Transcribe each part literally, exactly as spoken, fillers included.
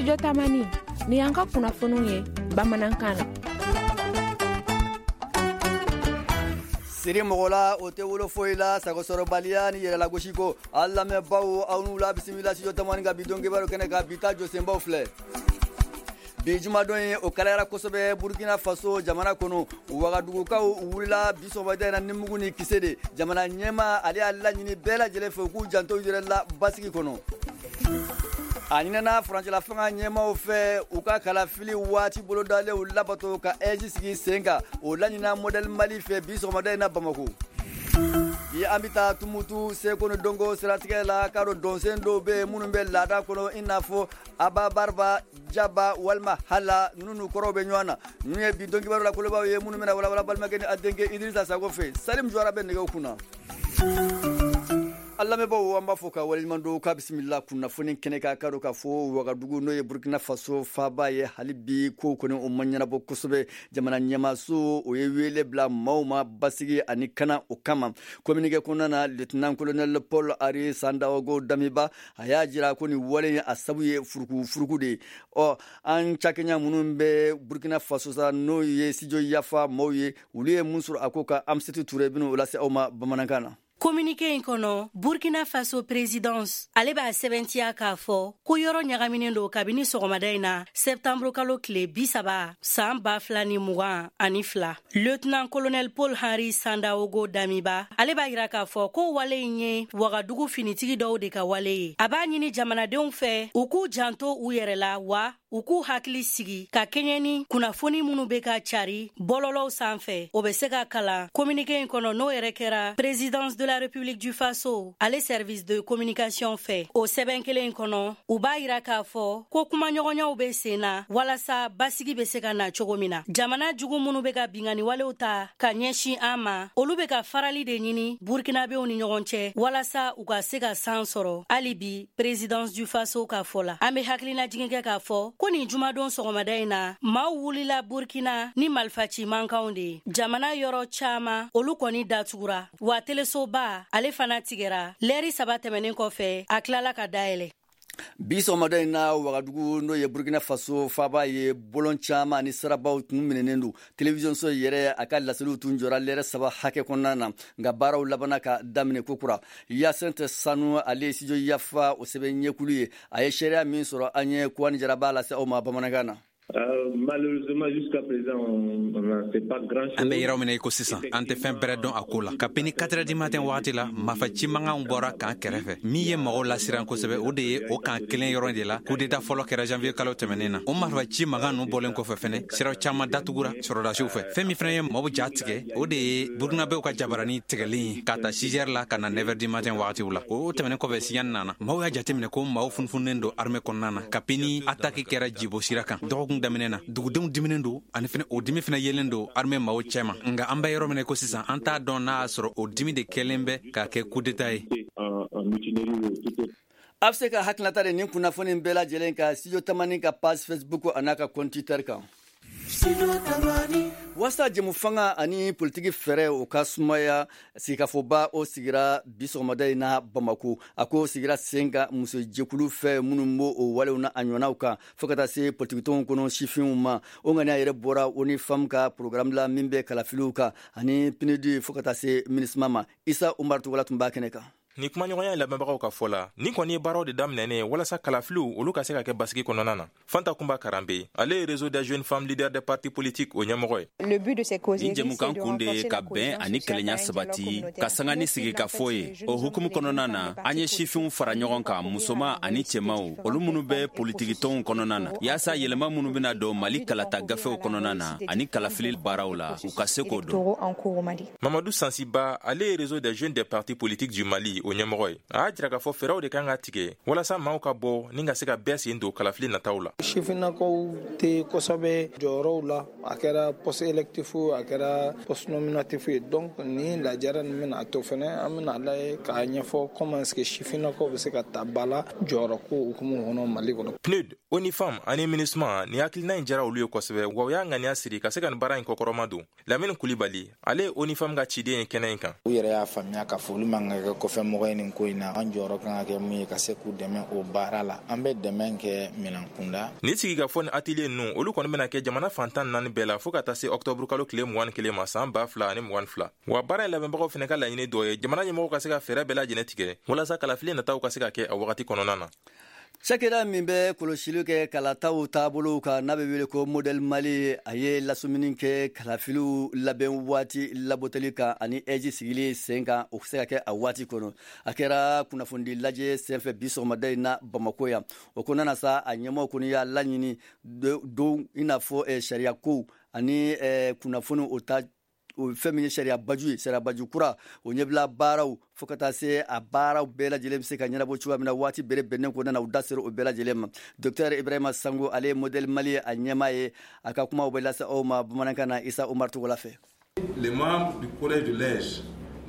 Studio Tamani ni yanka kunnafoniw ye bamanankan na. Siri mogola o te wolo foila sago soro baliya ni yɛrɛ lagosi ko hali lamɛnbaw aw n'u la bisimila Studio Tamani ka bi don kibaru kɛnɛ ka bi ta jɔsenbaw filɛ. Bi jumadon ye o kalayara kosɛbɛ Burkina Faso jamana kɔnɔ Wagadugukaw wulila bi sɔgɔmada in na ni mugu ni kisɛ de jamana ɲɛma ale y'a laɲini bɛɛ lajɛlen fɛ u k'u janto u yɛrɛ la basigi kɔnɔ. A ɲinɛna furancɛla fanga ɲɛmaw fɛ u ka kalafili waati bolo dalen u labato ka ɛji sigi sen kan o laɲinina modèle Mali fɛ bi sɔgɔmada in na Bamako. Bi an bɛ taa Tumutu Seko ni Dongo siratigɛ la k'a dɔn dɔnsen dɔw bɛ yen minnu bɛ laada kɔnɔ i n'a fɔ Aba Barba Jaba walima Hala ninnu n'u kɔrɔw bɛ ɲɔgɔn na ninnu ye bi don kibaru la kolobaaw ye minnu bɛna walawala balimakɛ ni a denkɛ Idrissa Sako fɛ Salim Jɔra bɛ nɛgɛw kunna. Alamɛbaw an b'a fɔ ka waleɲuman don k'a bisimila kunnafoni kɛnɛ ka k'a dɔn k'a fɔ Wagadugu n'o ye Burkina Faso faaba ye hali bi kow kɔni o ma ɲɛnabɔ kosɛbɛ jamana ɲɛmaaso o ye wele bila maaw ma basigi ani kana o kama communiqué kɔnɔna na lieutenant colonel Paul Henri Sandaogo Damiba a y'a jira ko nin wale in a sabu ye furuku furuku de ye ɔ an cakɛɲa minnu bɛ Burkina Faso sa n'o ye studio yafa maaw ye olu ye mun sɔrɔ a ko ka Amsatou Touré bɛn'o lase aw ma bamanankan na. Communiqué in kɔnɔ Burkina Faso présidence ale b'a sɛbɛntiya k'a fɔ ko yɔrɔ ɲagaminen don kabini sɔgɔmada in na septembre kalo tile bi saba san ba fila ni mugan ani fila. Lieutenant colonel Paul Henri Sandaogo Damiba ale b'a yira k'a fɔ ko wale in ye Wagadugu finitigi dɔw de ka wale ye. A b'a ɲini jamanadenw fɛ u k'u janto u yɛrɛ la wa u k'u hakili sigi ka kɛɲɛ ni kunnafoni minnu bɛ ka cari bɔlɔlɔw sanfɛ o bɛ se ka kalan. Communiqué in kɔnɔ n'o yɛrɛ kɛra présidence de la République du Faso ale service de communication fɛ o sɛbɛn kelen in kɔnɔ u b'a yira k'a fɔ ko kumaɲɔgɔnyaw bɛ sen na walasa basigi bɛ se ka na cogo min na. Jamana jugu minnu bɛ ka bingani walew ta ka ɲɛsin an ma olu bɛ ka farali de ɲini burkinabew ni ɲɔgɔn cɛ walasa u ka se ka san sɔrɔ. Hali bi présidence du Faso ka fɔ la an bɛ hakilina jigin kɛ k'a fɔ ko nin jumadon sɔgɔmada in na maaw wulila Burkina ni marifaci mankanw de ye. Jamana yɔrɔ caman olu kɔni datugura wa telesoba ale fana tigɛra lɛri saba tɛmɛnen kɔfɛ a tilala ka dayɛlɛ. Bi sɔgɔmada in na Wagadugu n'o ye Burkina Faso faaba ye bolon caman ni sirabaw tun minɛnen don télévision so yɛrɛ a ka laseliw tun jɔra lɛrɛ saba hakɛ kɔnɔna na nka baaraw labana ka daminɛ kokura. Yasinte Sanu ale ye studio yafa o sɛbɛn ɲɛkulu ye a ye sariya min sɔrɔ an ye Kouani Jaraba lase aw ma bamanankan na. Euh, malheureusement jusqu'à présent on n'en fait pas grand chose. An bɛ yɔrɔ min na i ko sisan an tɛ fɛn bɛrɛ dɔn a ko la kabini quatre heures du matin wagati la marifa cimankanw bɔra k'an kɛrɛfɛ min ye mɔgɔw lasiran kosɛbɛ o de ye o kan kelen yɔrɔ de la coup d'état fɔlɔ kɛra janvier kalo tɛmɛnen na o marifa cimankan ninnu bɔlen kɔfɛ fɛnɛ siraw caman datugura sɔrɔdasiw fɛ fɛn min fɛnɛ ye mɔgɔw ja tigɛ o de ye burukinabew ka jabarani tigɛlen ye ka ta six heures la ka na neuf heures du matin wagatiw la o tɛmɛnen kɔfɛ siɲani nana maaw y'a jateminɛ ko maaw funfunnen don armée kɔnɔna na kabini attaque kɛra jibo sira kan dɔgɔkun daminɛ na dugudenw diminen don ani fɛnɛ o dimi fɛnɛ yelen don armée maaw cɛma nga an bɛ yɔrɔ min ko sisan an t'a dɔn n'a y'a sɔrɔ o dimi de kɛlen bɛ ka kɛ coup d'état ye. A bɛ se ka hakilinata de nin kunnafoni bɛɛ lajɛlen ka Studio Tamani ka page Facebook a n'a ka compte Twitter kan. Wasa jɛmu fanga ani politiki fɛrɛ o ka sumaya sigikafoba o sigira bi sɔgɔmada in na Bamako a ko sigira sen ka muso jɛkulu fɛ minnu b'o o walew na a ɲɔgɔnnaw kan fo ka taa se politikitɔnw kɔnɔ sifinw ma o ŋaniya yɛrɛ bɔra o ni fam ka programme la min bɛ kalafiliw kan ani P N U D fo ka taa se MINUSMA ma Isa Umaru Tugala tun b'a kɛnɛ kan. Ni kumaɲɔgɔnya labɛnbagaw ka fɔ la ni kɔni ye baaraw de daminɛnen walasa kalafiliw olu ka se ka kɛ basigi kɔnɔna na. Fanta Kumba Karambe ale ye réseau des jeunes femmes leaders des partis politiques o ɲɛmɔgɔ ye. Ni jɛmukan kun de ye ka bɛn ani kelenya sabati ka sanga ni sigi ka fɔ ye o hukumu kɔnɔna na an ye sifinw fara ɲɔgɔn kan musoma ani cɛmaw olu minnu bɛ politikitɔnw kɔnɔna na yaasa yɛlɛma minnu bɛna don Mali kalata gafew kɔnɔna na ani kalafili baaraw la u ka se k'o dɔn. Mamadou Sansiba ale ye réseau des jeunes des partis politiques du Mali o ɲɛmɔgɔ ye a y'a jira k'a fɔ fɛɛrɛw de kan ka tigɛ walasa maaw ka bɔ ni ka se ka bɛɛ sen don kalafili nataw la. Sifinnakaw tɛ kosɛbɛ jɔyɔrɔw la a kɛra poste électif a kɛra poste nominatif ye donc ni lajara nin bɛna a to fɛnɛ an bɛna lajɛ k'a ɲɛfɔ comment est-ce que sifinnakaw bɛ se ka ta ba la jɔyɔrɔ ko hukumu kɔnɔ Mali kɔnɔ. P N U D Onifam ani MINUSMA ni hakilina in jara olu ye kosɛbɛ wa u y'a ŋaniya siri ka se ka nin baara in kɔkɔrɔma don. Lamini Kulibali ale ye Onifam ka ciden ye kɛnɛ in kan. U yɛrɛ y'a faamuya k'a fɔ olu man kan ka kɛ kɔfɛmɔgɔ ye nin ko in na. An jɔyɔrɔ kan ka kɛ mun ye ka se k'u dɛmɛ o baara la. An bɛ dɛmɛ kɛ minɛn kunda. Ni sigi ka fɔ ni atelier ninnu olu kɔni bɛna kɛ jamana fantan naani bɛɛ la fo ka taa se octobre kalo tile mugan ni kelen ma san ba fila ani mugan ni fila. Wa baara in labɛnbagaw fana ka laɲini dɔ ye jamana ɲɛmɔgɔw ka se ka fɛɛrɛ bɛɛ lajɛlen tigɛ walasa kalafili nataw ka se ka kɛ a wagati kɔnɔna na. Cakɛda min bɛ kɔlɔsili kɛ kalataw taabolo kan n'a bɛ wele ko modèle Mali a ye lasumuni kɛ kalafiliw labɛn waati labɔtali kan ani ɛji sigili sen kan o se ka kɛ a waati kɔnɔ. A kɛra kunnafoni lajɛ senfɛ bi sɔgɔmada in na Bamako yan. O kɔnɔna sa a ɲɛmɔgɔ kɔni y'a laɲini don i n'a fɔ sariya ko ani kunnafoni o ta o fɛn min ye sariya baju ye sariya baju kura o ɲɛbila baaraw fo ka taa se a baaraw bɛɛ lajɛlen bɛ se ka ɲɛnabɔ cogoya min na waati bere bɛnnen kɔnɔna na u da sera o bɛɛ lajɛlen ma. Docteur Ibrahima Sango ale ye modèle Mali a ɲɛmaa ye a ka kumaw bɛ lase aw ma bamanankan na Isa Umar Togola fɛ. Les membres du collège de l'E J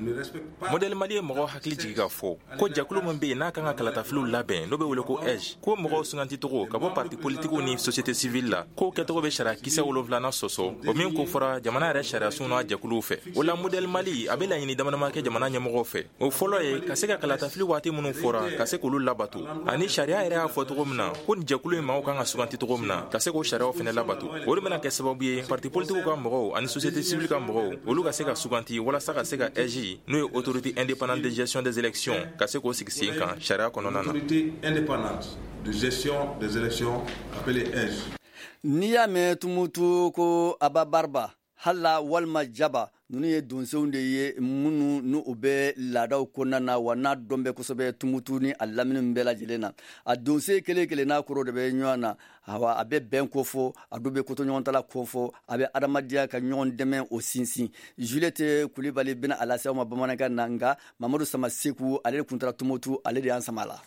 modèle Mali ye mɔgɔw hakili jigi ka fɔ ko jakulu min bɛ yen n'a kan ka kalatafiliw labɛn n'o bɛ wele ko E J ko mɔgɔw suganti tɔgɔ ka bɔ parti politikiw ni société civile la k'o kɛtɔgɔ bɛ sariya kisɛ wolonfilanan sɔsɔ o min ko fɔra jamana yɛrɛ sariyasun n'a jakuluw fɛ. O la modèle Mali a bɛ laɲini damadama kɛ jamana ɲɛmɔgɔw fɛ. O fɔlɔ ye ka se ka kalatafili waati minnu fɔra ka se k'olu labato ani sariya yɛrɛ y'a fɔ cogo min na ko nin jakulu in maaw kan ka suganti cogo min na ka se k'o sariyaw fana labato. O de bɛna kɛ sababu ye parti politikiw ka mɔgɔw ani société civile ka mɔgɔw olu ka se ka suganti walasa ka se ka E J n'o ye autorité indépendante de gestion des élections ka se k'o sigi sen kan sariya kɔnɔna na. Autorité indépendante de gestion des élections appelée E J. N'i y'a mɛn tumutu ko Aba Barba hala walima Jaba ninnu ye donsenw de ye minnu n'u bɛ laadaw kɔnɔna na wa n'a dɔn bɛ kosɛbɛ tumutu ni a lamini bɛɛ lajɛlen na. A donsen kelen kelen n'a kɔrɔ de bɛ ɲɔgɔn na awa a bɛ bɛn ko fɔ a dɔw bɛ koto ɲɔgɔn tala ko fɔ a bɛ adamadenya ka ɲɔgɔn dɛmɛ o sinsin. Juliette Kulibali bɛna a lase aw ma bamanankan na nka Mamadu Sama Seku ale de kun taara tumutu ale de y'an sama la.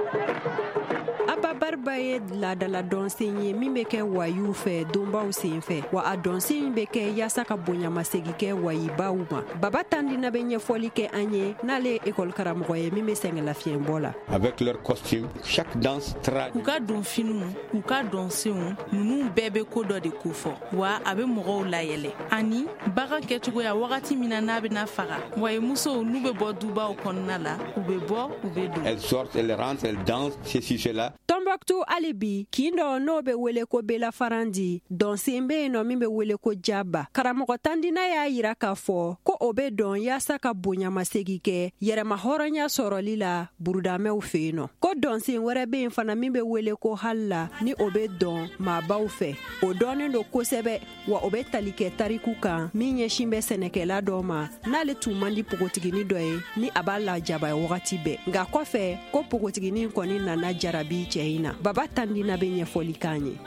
Aba Barba ye laadala dɔnsen ye min bɛ kɛ wayiw fɛ donbaw sen fɛ wa a dɔnsen bɛ kɛ yaasa ka bonyamasegi kɛ wayibaw ma. Baba Tandina bɛ ɲɛfɔli kɛ an ye n'ale ye école karamɔgɔ ye min bɛ sɛngɛlafiɲɛbɔ la. Avec leur costume, chaque danse tra. U ka donfiniw u ka dɔnsenw ninnu bɛɛ bɛ ko dɔ de ko fɔ wa a bɛ mɔgɔw layɛlɛ ani bagan kɛcogoya wagati min na n'a bɛna faga wayimusow n'u bɛ bɔ dubaw kɔnɔna la u bɛ bɔ u bɛ don. Elles sortent, elles rentrent, elles dansent, ceci, cela. Tombouctou alibi kin dɔ n'o bɛ wele ko Bela Farandi dɔnsen bɛ yen nɔ min bɛ wele ko Jaba. Karamɔgɔ Tandina y'a yira k'a fɔ ko o bɛ dɔn yaasa ka bonyamasegi kɛ yɛrɛma hɔrɔnya sɔrɔli la burudamɛw fɛ yen nɔ. Ko dɔnsen wɛrɛ bɛ yen fana min bɛ wele ko Halla ni o bɛ dɔn maabaw fɛ. O dɔnnen don kosɛbɛ wa o bɛ tali kɛ tariku kan min ɲɛsin bɛ sɛnɛkɛla dɔ ma n'ale tun man di pogotigini dɔ ye ni a b'a lajaba wagati bɛɛ. Nka kɔfɛ ko pogotigini kɔni nana jarabi cɛ in na. Baba Tandina bɛ ɲɛfɔli k'an ye.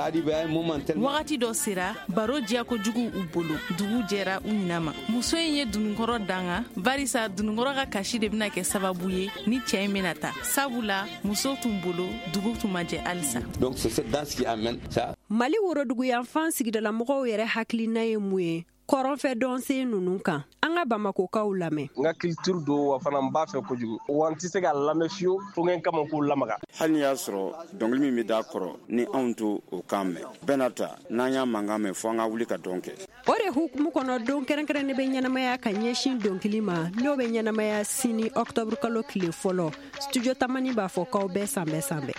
Wagati dɔ sera baro diya kojugu u bolo dugu jɛra u ɲina ma. Muso in ye dununkɔrɔ danga barisa dununkɔrɔ ka kasi de bɛna kɛ sababu ye ni cɛ in bɛna ta sabula muso tun bolo dugu tun ma jɛ halisa. Donc c'est cette danse qui amène ça. Mali worodugu yanfan sigidalamɔgɔw yɛrɛ hakilina ye mun ye kɔrɔnfɛ dɔnsen ninnu kan an ka Bamakokaw lamɛn. N ka culture do wa fana n b'a fɛ kojugu wa n tɛ se ka lamɛn fiyewu fo n kama k'u lamaga. Hali ni y'a sɔrɔ dɔnkili min bɛ da kɔrɔ ni anw to o kan mɛn bɛɛ n'a ta n'an y'a mankan mɛn fo an ka wuli ka dɔn kɛ. O de hukumu kɔnɔ don kɛrɛnkɛrɛnnen bɛ ɲɛnamaya ka ɲɛsin dɔnkili ma n'o bɛ ɲɛnamaya sini octobre kalo tile fɔlɔ studio Tamani b'a fɔ k'aw bɛɛ sanbɛ sanbɛ.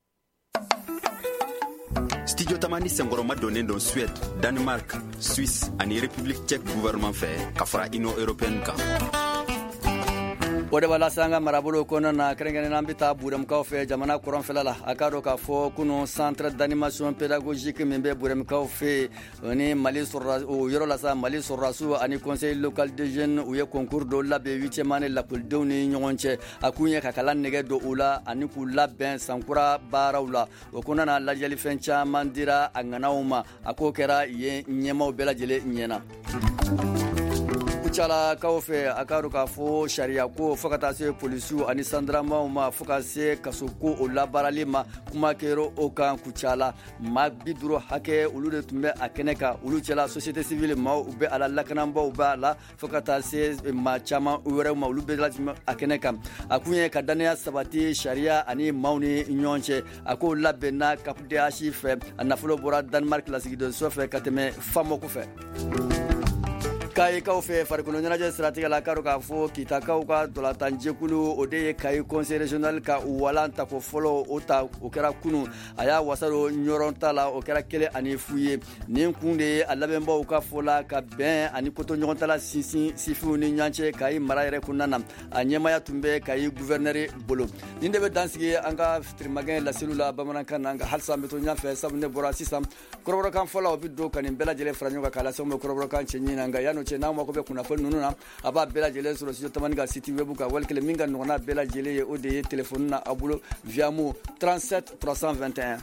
Studio Tamani senkɔrɔma donnen don Suède, Danemark, Suisse ani République tchèque gouvernement fɛ ka fara Union européenne kan. O de b'a la an ka marabolo kɔnɔna na kɛrɛnkɛrɛnnen an bɛ taa Burɛmukaw fɛ jamana kɔrɔnfɛla la a k'a dɔn k'a fɔ kunun centre d'animation pédagogique min bɛ Burɛmukaw fɛ ni Mali sɔrɔla o yɔrɔ la sa Mali sɔrɔdasiw ani conseil local des jeunes u ye concours dɔ labɛn huitième année lakɔlidenw ni ɲɔgɔn cɛ a kun ye ka kalan nɛgɛ don u la ani k'u labɛn sankura baaraw la o kɔnɔna na lajɛlifɛn caman dira a ŋanaw ma a k'o kɛra yen ɲɛmaaw bɛɛ lajɛlen ɲɛna. Kucala Kaofe Akaru Kafo Sharia ko fokata se polisiu ani sandrama ma fokase kasoko o labaralima kuma kero okan Kucala ma biduro hake ulu de tumbe akeneka ulu cela société civile ma ube ala lakanamba ube ala fokata se ma chama uwere ma ulu be la akeneka akunye kadania sabati Sharia ani mauni nyonche ako labena kapde ashife anafulo bora Denmark la sigide sofe kateme famo kufe kai ka fe far kuno nyana stratégie la karo ka fo kita ka ka dola tanjekulu ode kai conseil régional ka walanta ko folo ota o kera kunu aya wasaro nyoronta la o kera kele ani fuye nin kunde alabemba o ka fola ka ben ani koto nyoronta la sisi sifu ni nyanche kai marayre kunana anyema ya tumbe kai gouverneur bolo ninde be dansige anga trimagen la cellule bamananka nanga halsa meto nya fe sabne bora sisam korobro kan fola o biddo kan bela jele franyo ka kala somo korobro kan chenyi nanga yano na mo ko be kuna fol nununa aba bela jele sur site tamani ga site web ka welkele minga nona bela jele o de téléphone na abulo via mo trente-sept trois cent vingt et un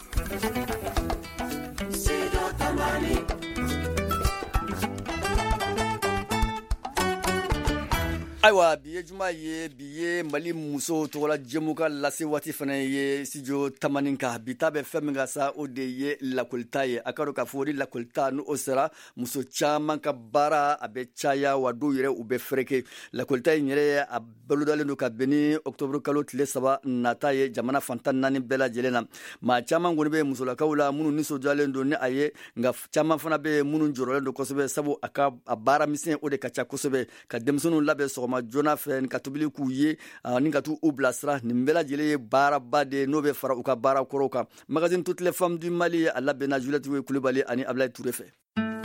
aywa biye juma ye biye mali muso tola jemuka lase wati fana ye sijo tamaninka bitabe feminga sa odeye lakulta ye akaro ka fori lakulta no osera muso chama ka bara abe chaya wadu yere ube freke lakulta nyere abeludale no ka beni octobre kalo tile saba nataye jamana fantan nani bela jelena ma chama ngoni be muso la kawla munu niso jale ndo ni aye nga chama fana be munu njoro ndo kosobe sabu aka abara misen ode kacha kosobe ka demsonu labe so ma jona fen katubili kuye ni katu oblasra nimbela jele bara bade no be fara uka bara koroka magazine toutes les femmes du Mali alla bena Juliette Koulibaly ani Ablaye Touré fait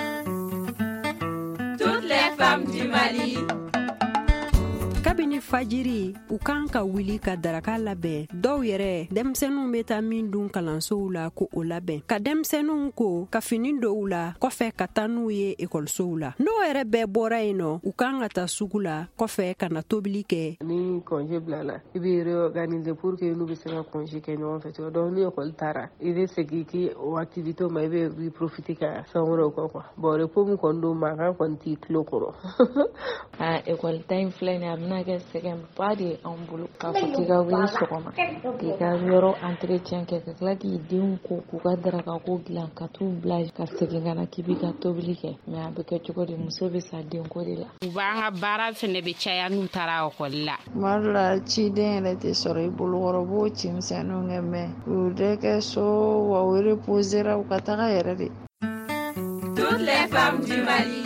toutes les femmes du Mali. Kabini fajiri u kan ka wili ka daraka labɛn dɔw yɛrɛ denmisɛnninw bɛ taa min dun kalansow la ko o labɛn ka denmisɛnninw ko ka fini dɔw la kɔfɛ ka taa n'u ye ekɔlisow la n'o yɛrɛ bɛɛ bɔra yen nɔ u kan ka taa sugu la kɔfɛ ka na tobili kɛ ni congé bilala i bɛ réorganiser pour que n'u bɛ se ka congé kɛ ɲɔgɔn fɛ donc ni ekɔli taara i bɛ segin k'i o activité ma i bɛ profiter ka fɛn wɛrɛw kɛ quoi bon repos min kɔni don mankan kɔni t'i tulo kɔrɔ a ekɔli ta in filɛ nin ye a bɛna kɛ sɛgɛn ba de an bolo k'a fɔ k'i ka wuli sɔgɔma k'i ka yɔrɔ entretien kɛ ka tila k'i denw ko k'u ka daraka ko dilan ka t'u bila ka segin ka na k'i b'i ka tobili kɛ mais a bɛ kɛ cogo di muso bɛ sa denko de la u b'an ka baara fɛnɛ bɛ caya n'u taara ekɔli la tuma dɔ la ciden yɛrɛ tɛ sɔrɔ i bolokɔrɔ b'o cimisɛnninw kɛ mɛ u de kɛ so wa u reposera u ka taga yɛrɛ de. Toutes les femmes du Mali.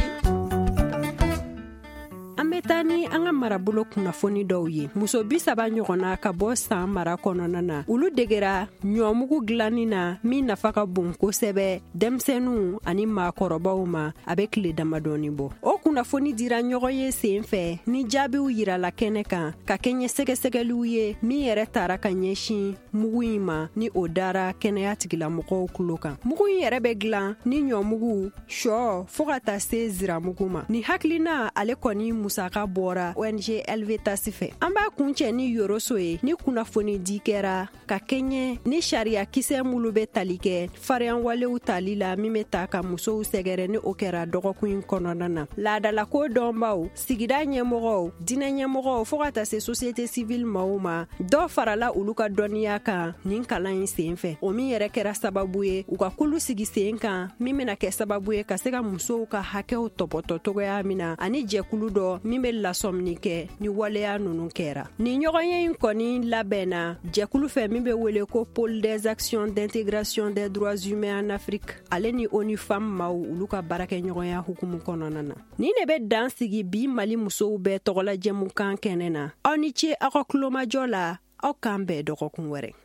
Tani an ka marabolo kunnafoni dɔw ye muso bi saba ɲɔgɔnna ka bɔ san mara kɔnɔna na olu degera ɲɔmugu dilanni na min nafa ka bon kosɛbɛ denmisɛnninw ani maakɔrɔbaw ma a bɛ tile damadɔni bɔ o kunnafoni dira ɲɔgɔn ye sen fɛ ni jaabiw yirala kɛnɛ kan ka kɛɲɛ sɛgɛsɛgɛliw ye min yɛrɛ taara ka ɲɛsin mugu in ma ni o dara kɛnɛya tigilamɔgɔw tulo kan mugu in yɛrɛ bɛ dilan ni ɲɔmugu shɔ fɔɔ ka taa se ziramugu ma ni hakilina ale kɔni musa ka bɔra O N G L V T A S fɛ an b'a kuncɛ ni yoroso ye ni kunnafoni di kɛra ka kɛɲɛ ni sariya kisɛ mulu bɛ tali kɛ fariyan walew tali la min bɛ ta ka musow sɛgɛrɛ ni o kɛra dɔgɔkun in kɔnɔna na laadala ko dɔnbaw sigida ɲɛmɔgɔw dinɛ ɲɛmɔgɔw fɔɔ ka taa se société civile maaw ma dɔ farala olu ka dɔnniya kan nin kalan in sen fɛ o min yɛrɛ kɛra sababu ye u ka kulu sigi sen kan min bɛna kɛ sababu ye ka se ka musow ka hakɛw tɔpɔtɔ togoya min na ani jɛkulu dɔ min bɛ lasɔmini kɛ ni waleya nunu kɛra ni ɲɔgɔnye in kɔni labɛnna jɛkulu fɛ min bɛ wele ko pôle des actions d'intégration des droits humains en Afrique ale ni ONU Femmes maaw olu ka baarakɛ ɲɔgɔnya hukumu kɔnɔna na ni ne bɛ dan sigi bi Mali musow bɛɛ tɔgɔla jɛmukan kɛnɛ na aw ni ce aw ka kulomajɔ la aw kan bɛɛ dɔgɔkun wɛrɛ